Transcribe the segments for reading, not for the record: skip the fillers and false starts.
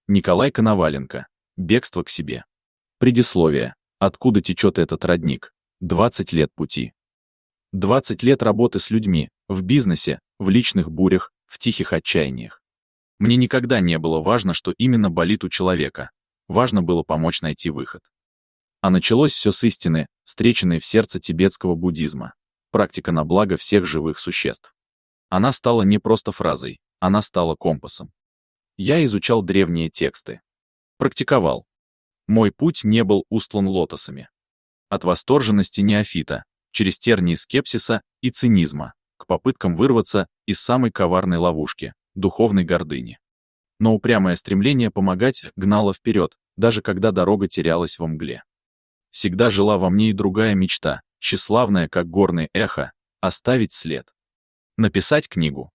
Николай Коноваленко. Бегство к себе. Предисловие. Откуда течет этот родник? 20 лет пути. 20 лет работы с людьми, в бизнесе, в личных бурях, в тихих отчаяниях. Мне никогда не было важно, что именно болит у человека. Важно было помочь найти выход. А началось все с истины, встреченной в сердце тибетского буддизма. Практика на благо всех живых существ. Она стала не просто фразой, она стала компасом. Я изучал древние тексты. Практиковал. Мой путь не был устлан лотосами. От восторженности неофита, через тернии скепсиса и цинизма, к попыткам вырваться из самой коварной ловушки — духовной гордыни. Но упрямое стремление помогать гнало вперед, даже когда дорога терялась во мгле. Всегда жила во мне и другая мечта, тщеславная, как горное эхо, оставить след. Написать книгу.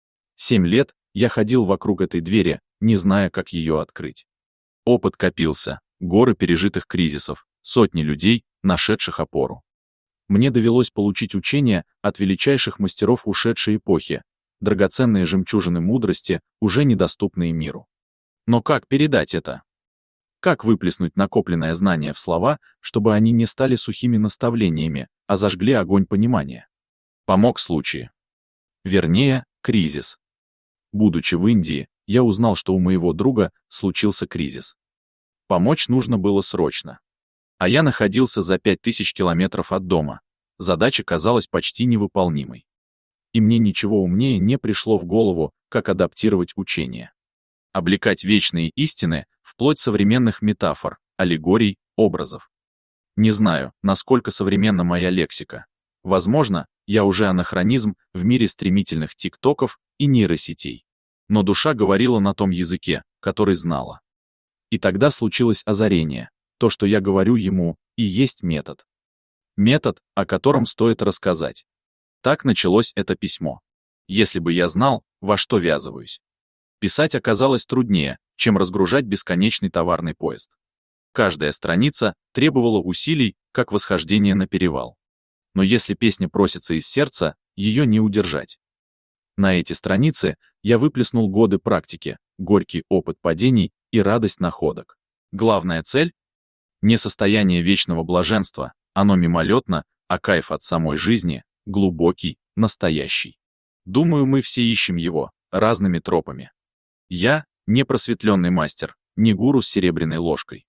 7 лет я ходил вокруг этой двери, не зная, как ее открыть. Опыт копился, горы пережитых кризисов, сотни людей, нашедших опору. Мне довелось получить учения от величайших мастеров ушедшей эпохи, драгоценные жемчужины мудрости, уже недоступные миру. Но как передать это? Как выплеснуть накопленное знание в слова, чтобы они не стали сухими наставлениями, а зажгли огонь понимания? Помог случай. Вернее, кризис. Будучи в Индии, я узнал, что у моего друга случился кризис. Помочь нужно было срочно. А я находился за 5000 километров от дома. Задача казалась почти невыполнимой. И мне ничего умнее не пришло в голову, как адаптировать учение. Облекать вечные истины вплоть современных метафор, аллегорий, образов. Не знаю, насколько современна моя лексика. Возможно, я уже анахронизм в мире стремительных тиктоков и нейросетей. Но душа говорила на том языке, который знала. И тогда случилось озарение. То, что я говорю ему, и есть метод. Метод, о котором стоит рассказать. Так началось это письмо. Если бы я знал, во что ввязываюсь. Писать оказалось труднее, чем разгружать бесконечный товарный поезд. Каждая страница требовала усилий, как восхождение на перевал. Но если песня просится из сердца, ее не удержать. На эти страницы я выплеснул годы практики, горький опыт падений и радость находок. Главная цель? Не состояние вечного блаженства, оно мимолетно, а кайф от самой жизни, глубокий, настоящий. Думаю, мы все ищем его, разными тропами. Я — не просветленный мастер, не гуру с серебряной ложкой.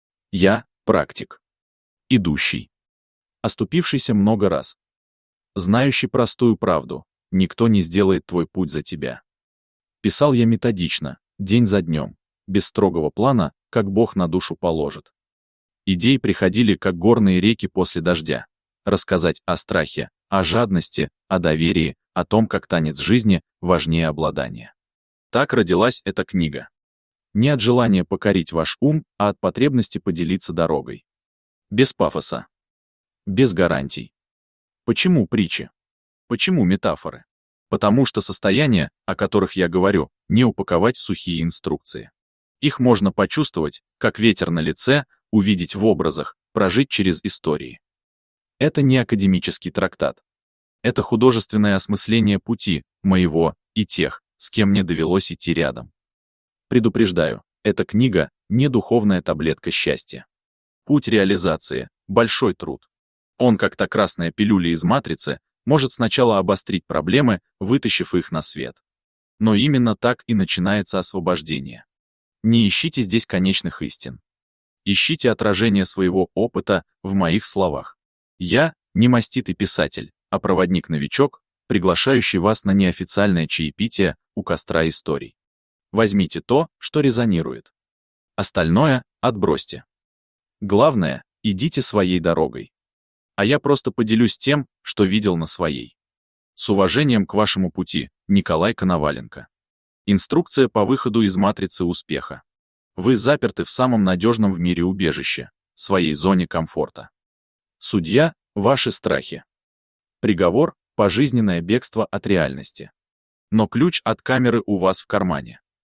Я — практик. Идущий. Оступившийся много раз. Знающий простую правду, никто не сделает твой путь за тебя. Писал я методично, день за днем, без строгого плана, как Бог на душу положит. Идеи приходили, как горные реки после дождя. Рассказать о страхе, о жадности, о доверии, о том, как танец жизни важнее обладания. Так родилась эта книга. Не от желания покорить ваш ум, а от потребности поделиться дорогой. Без пафоса. Без гарантий. Почему притчи? Почему метафоры? Потому что состояния, о которых я говорю, не упаковать в сухие инструкции. Их можно почувствовать, как ветер на лице, увидеть в образах, прожить через истории. Это не академический трактат. Это художественное осмысление пути, моего и тех, с кем мне довелось идти рядом. Предупреждаю, эта книга — не духовная таблетка счастья. Путь реализации — большой труд. Он, как та красная пилюля из матрицы, может сначала обострить проблемы, вытащив их на свет. Но именно так и начинается освобождение. Не ищите здесь конечных истин. Ищите отражение своего опыта в моих словах. Я — не маститый писатель, а проводник-новичок, приглашающий вас на неофициальное чаепитие у костра историй. Возьмите то, что резонирует. Остальное отбросьте. Главное, идите своей дорогой. А я просто поделюсь тем, что видел на своей. С уважением к вашему пути, Николай Коноваленко. Инструкция по выходу из матрицы успеха. Вы заперты в самом надежном в мире убежище, своей зоне комфорта. Судья — ваши страхи. Приговор — пожизненное бегство от реальности. Но ключ от камеры у вас в кармане.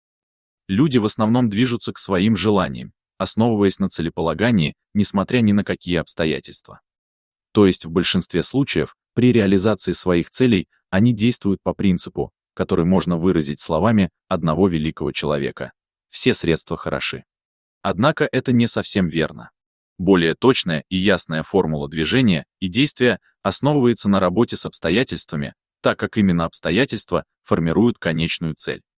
Люди в основном движутся к своим желаниям, основываясь на целеполагании, несмотря ни на какие обстоятельства. То есть в большинстве случаев, при реализации своих целей, они действуют по принципу, который можно выразить словами одного великого человека. все средства хороши. Однако это не совсем верно. Более точная и ясная формула движения и действия основывается на работе с обстоятельствами, так как именно обстоятельства формируют конечную цель.